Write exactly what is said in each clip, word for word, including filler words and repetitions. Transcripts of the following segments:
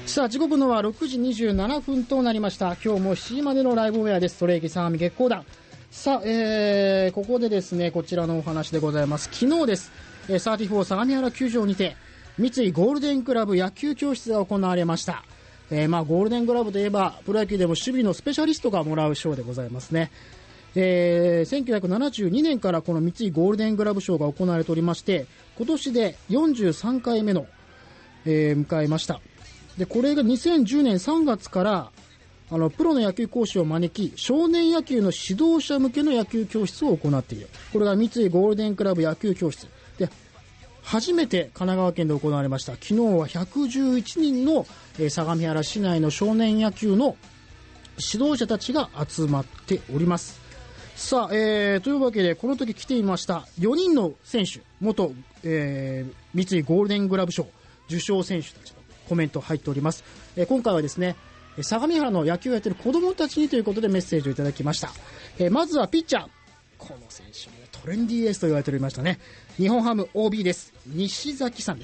さあ時刻のはろくじにじゅうななふんとなりました。今日もしちじまでのライブウェアです。ストレイキ相模月光団。さあ、えー、ここでですねこちらのお話でございます。昨日です、えー、サーティフォー相模原球場にて三井ゴールデンクラブ野球教室が行われました。えーまあ、ゴールデングラブといえばプロ野球でも守備のスペシャリストがもらう賞でございますね。えー、せんきゅうひゃくななじゅうにねんからこの三井ゴールデングラブ賞が行われておりまして、今年でよんじゅうさんかいめの、えー、迎えました。でこれがにせんじゅうねんさんがつからあのプロの野球講師を招き少年野球の指導者向けの野球教室を行っている。これが三井ゴールデンクラブ野球教室で初めて神奈川県で行われました。昨日はひゃくじゅういちにんの、えー、相模原市内の少年野球の指導者たちが集まっております。さあ、えー、というわけでこの時来ていましたよにんの選手、元、えー、三井ゴールデングラブ賞受賞選手たちのコメント入っております。えー、今回はですね相模原の野球をやっている子どもたちにということでメッセージをいただきました。えー、まずはピッチャー、この選手もトレンディーエースと言われておりましたね。日本ハム オービー です。西崎さんです。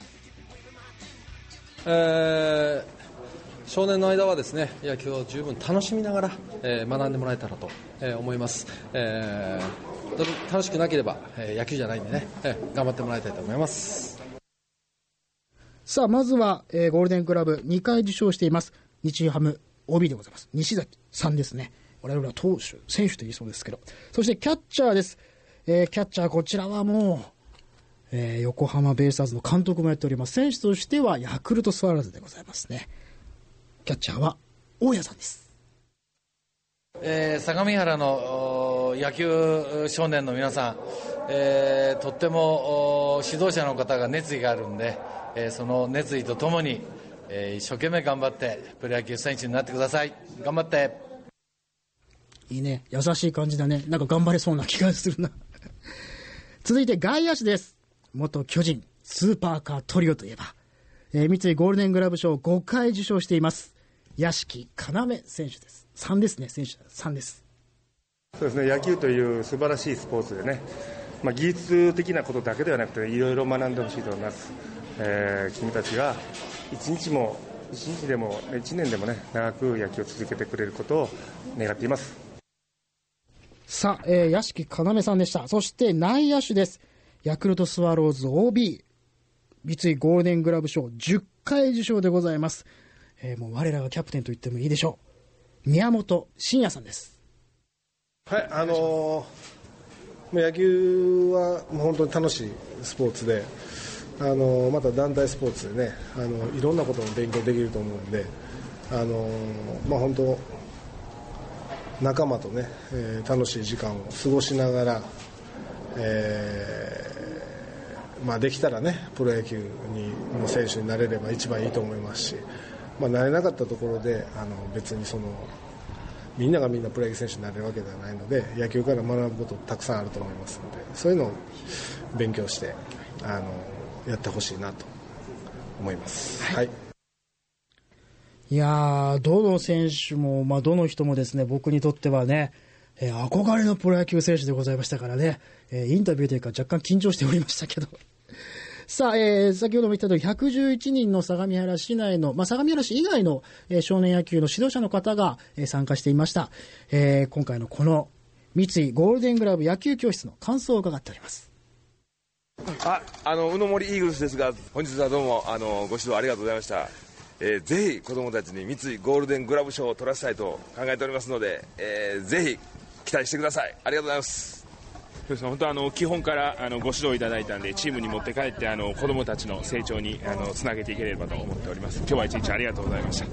えー少年の間はですね野球を十分楽しみながら、えー、学んでもらえたらと、えー、思います。えー、楽しくなければ、えー、野球じゃないんでね、えー、頑張ってもらいたいと思います。 さあまずは、えー、ゴールデンクラブにかい受賞しています日ハム オービー でございます西崎さんですね。我々は投手選手と言いそうですけど、そしてキャッチャーです。えー、キャッチャーこちらはもう、えー、横浜ベイスターズの監督もやっております。選手としてはヤクルトスワローズでございますね。キャッチャーは大家さんです。 えー、相模原の野球少年の皆さん、えー、とっても指導者の方が熱意があるんで、えー、その熱意とともに、えー、一生懸命頑張ってプロ野球選手になってください。頑張って。 いいね、優しい感じだね。なんか頑張れそうな気がするな続いて外野手です。元巨人スーパーカートリオといえば、えー、三井ゴールデングラブ賞ごかい受賞しています屋敷要選手です。さんですね。選手さんです。 そうですね、野球という素晴らしいスポーツでね、まあ、技術的なことだけではなくていろいろ学んでほしいと思います。えー、君たちが一日も一日でも一年でもね長く野球を続けてくれることを願っています。 さあ、えー、屋敷要さんでした。そして内野手です。ヤクルトスワローズ オービー 三井ゴールデングラブ賞じゅっかい受賞でございます。えー、もう我らがキャプテンと言ってもいいでしょう。宮本慎也さんです。 はい、あのー、野球はもう本当に楽しいスポーツで、あのー、また団体スポーツでね、あのー、いろんなことも勉強できると思うんで、あのーまあ、本当仲間とね、えー、楽しい時間を過ごしながら、えーまあ、できたらねプロ野球にの選手になれれば一番いいと思いますし、まあ、なれなかったところであの別にそのみんながみんなプロ野球選手になれるわけではないので、野球から学ぶことたくさんあると思いますので、そういうのを勉強してあのやってほしいなと思います。はい、 いやーどの選手も、まあ、どの人もですね僕にとってはね、えー、憧れのプロ野球選手でございましたからね、えー、インタビューというか若干緊張しておりましたけどさあ、えー、先ほども言った通りひゃくじゅういちにんの相模原市内の、まあ、相模原市以外の、えー、少年野球の指導者の方が、えー、参加していました。えー、今回のこの三井ゴールデングラブ野球教室の感想を伺っております。 あ、あの宇野森イーグルスですが、本日はどうもあのご指導ありがとうございました。えー、ぜひ子どもたちに三井ゴールデングラブ賞を取らせたいと考えておりますので、えー、ぜひ期待してください。ありがとうございます。 そうですね、本当あの基本からあのご指導いただいたんで、チームに持って帰ってあの子どもたちの成長にあのつなげていければと思っております。今日は一日ありがとうございました。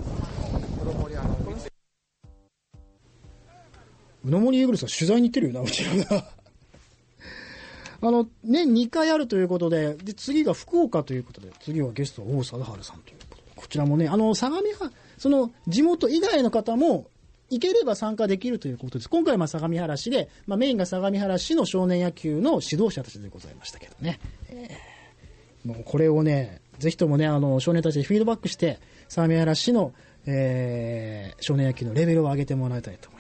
宇野森イーグルスは取材に行ってるよなうちらがあの年にかいあるということで、で次が福岡ということで、次はゲストは王貞治さんということで、こちらもねあの相模原その地元以外の方も行ければ参加できるということです。今回は相模原市で、まあ、メインが相模原市の少年野球の指導者たちでございましたけどね、えー、もうこれをねぜひともねあの少年たちにフィードバックして相模原市の、えー、少年野球のレベルを上げてもらいたいと